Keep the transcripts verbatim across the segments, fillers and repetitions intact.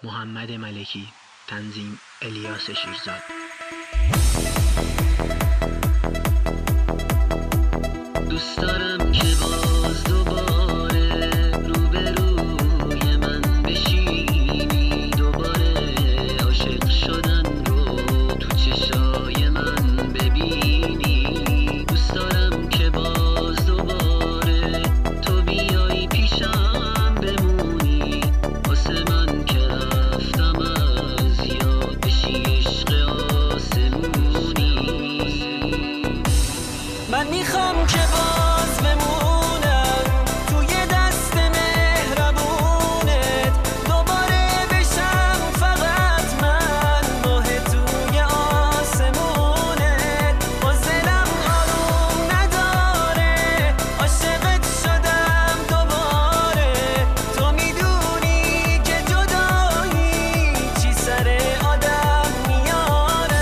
محمد ملکی، تنظیم الیاس شیرزاد. دوست دارم که باز دوباره روبروی من بشینی، دوباره عاشق شدن رو تو چشای من ببینی. دوست دارم که باز دوباره تو بیایی پیشم بمونی، واسه من که رفتم از یاد بشی عشق آسمونی. من میخوام که باز بمونم توی دست مهربونت، دوباره بشم فقط من ماه توی آسمونت. باز دلم آروم نداره، عاشقت شدم دوباره. تو میدونی که جدایی چی سر آدم میاره.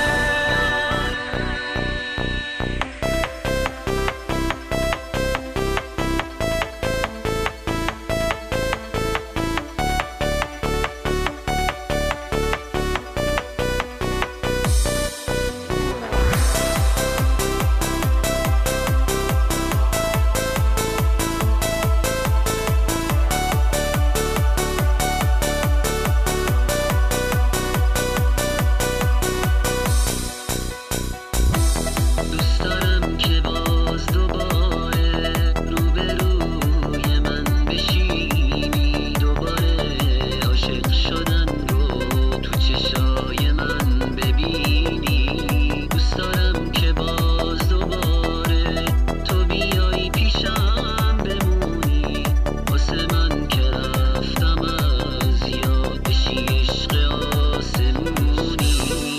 دوست دارم که باز دوباره روبروی من بشینی، دوباره عاشق شدن رو تو چشای من ببینی. دوست دارم که باز دوباره تو بیایی پیشم بمونی، واسه من که رفتم از یاد بشی عشق آسمونی.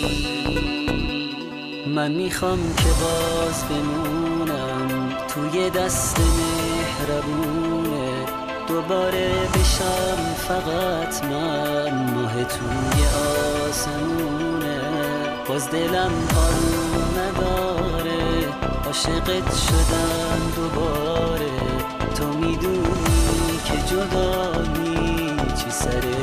من میخوام که باز بمونم توی دست مهربونه، دوباره بشم فقط من ماه توی آسمونه. باز دلم آروم نداره، عاشقت شدم دوباره. تو میدونی که جدایی چی سر